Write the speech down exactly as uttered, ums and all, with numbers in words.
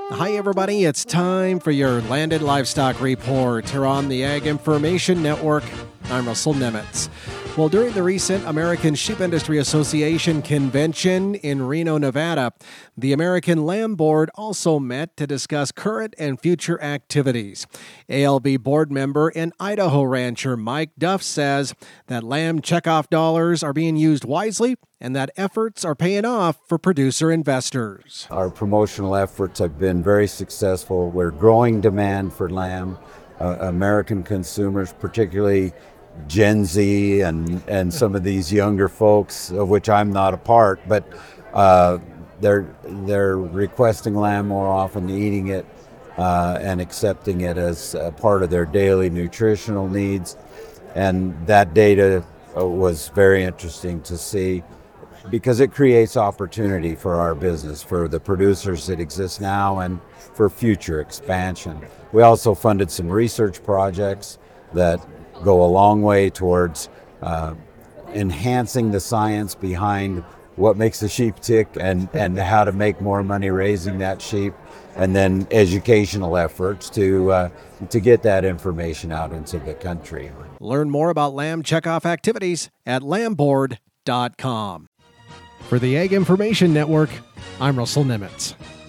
Hi, everybody. It's time for your Landed Livestock Report here on the Ag Information Network. I'm Russell Nemitz. Well, during the recent American Sheep Industry Association convention in Reno, Nevada, the American Lamb Board also met to discuss current and future activities. A L B board member and Idaho rancher Mike Duff says that lamb checkoff dollars are being used wisely and that efforts are paying off for producer investors. Our promotional efforts have been very successful. We're growing demand for lamb. Uh, American consumers, particularly Gen Z and, and some of these younger folks, of which I'm not a part, but uh, they're they're requesting lamb more often, eating it uh, and accepting it as a part of their daily nutritional needs. And that data uh, was very interesting to see, because it creates opportunity for our business, for the producers that exist now and for future expansion. We also funded some research projects that go a long way towards uh, enhancing the science behind what makes a sheep tick and, and how to make more money raising that sheep, and then educational efforts to uh, to get that information out into the country. Learn more about lamb checkoff activities at lamb board dot com. For the Ag Information Network, I'm Russell Nemitz.